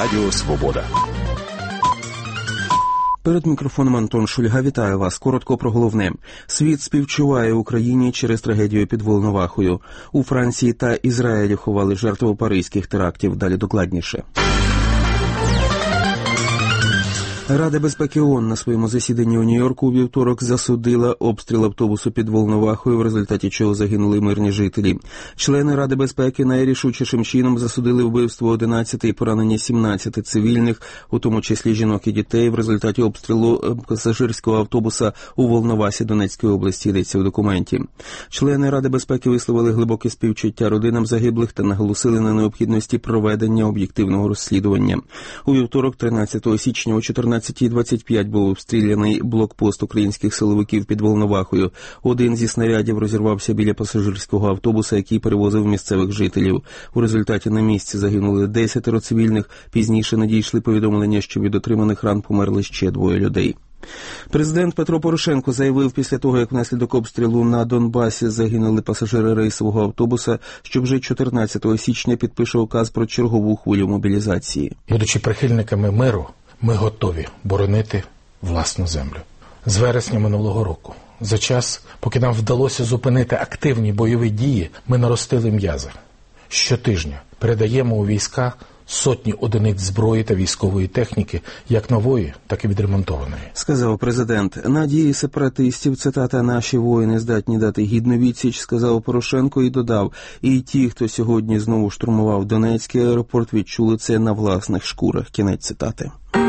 Радіо Свобода. Перед мікрофоном Антон Шульга. Вітаю вас. Коротко про головне. Світ співчуває Україні через трагедію під Волновахою. У Франції та Ізраїлі ховали жертву паризьких терактів. Далі докладніше. Рада безпеки ООН на своєму засіданні у Нью-Йорку у вівторок засудила обстріл автобусу під Волновахою, в результаті чого загинули мирні жителі. Члени Ради безпеки найрішучішим чином засудили вбивство 11 і поранення 17 цивільних, у тому числі жінок і дітей, в результаті обстрілу пасажирського автобуса у Волновасі Донецької області, йдеться у документі. Члени Ради безпеки висловили глибоке співчуття родинам загиблих та наголосили на необхідності проведення об'єктивного розслідування. У вівторок, 13 січня, о 14:25 був обстріляний блокпост українських силовиків під Волновахою. Один зі снарядів розірвався біля пасажирського автобуса, який перевозив місцевих жителів. У результаті на місці загинули 10 цивільних. Пізніше надійшли повідомлення, що від отриманих ран померли ще 2 людей. Президент Петро Порошенко заявив після того, як внаслідок обстрілу на Донбасі загинули пасажири рейсового автобуса, що вже 14 січня підпише указ про чергову хвилю мобілізації. Будучи прихильниками миру, ми готові боронити власну землю. З вересня минулого року, за час, поки нам вдалося зупинити активні бойові дії, ми наростили м'язи. Щотижня передаємо у війська сотні одиниць зброї та військової техніки, як нової, так і відремонтованої. Сказав президент. На дії сепаратистів, цитата, «наші воїни здатні дати гідну відсіч», сказав Порошенко і додав, і ті, хто сьогодні знову штурмував Донецький аеропорт, відчули це на власних шкурах. Кінець цитати.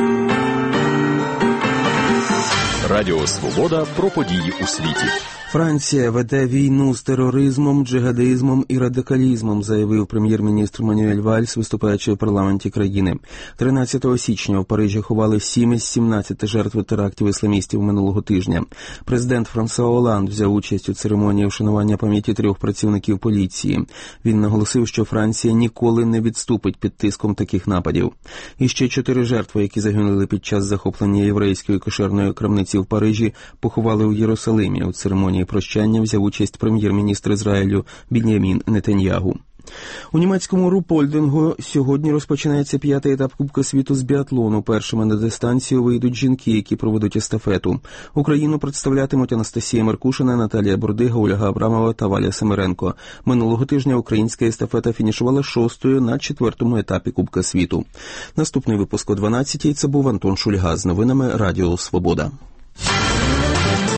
Радіо Свобода про події у світі. Франція веде війну з тероризмом, джихадизмом і радикалізмом, заявив прем'єр-міністр Мануель Вальс, виступаючи в парламенті країни. 13 січня в Парижі ховали 7 із 17 жертв терактів ісламістів минулого тижня. Президент Франсуа Оланд взяв участь у церемонії вшанування пам'яті 3 працівників поліції. Він наголосив, що Франція ніколи не відступить під тиском таких нападів. І ще 4 жертви, які загинули під час захоплення єврейської кошерної крамниці в Парижі, поховали у Єрусалимі. У церемонії прощання взяв участь прем'єр-міністр Ізраїлю Бін'ямін Нетаньягу. У німецькому Рупольдингу сьогодні розпочинається 5-й етап Кубка світу з біатлону. Першими на дистанцію вийдуть жінки, які проведуть естафету. Україну представлятимуть Анастасія Меркушина, Наталія Бурдига, Ольга Абрамова та Валя Семеренко. Минулого тижня українська естафета фінішувала 6-ю на 4-му етапі Кубка світу. Наступний випуск о 12-й. Це був Антон Шульга з новинами Радіо Свобода.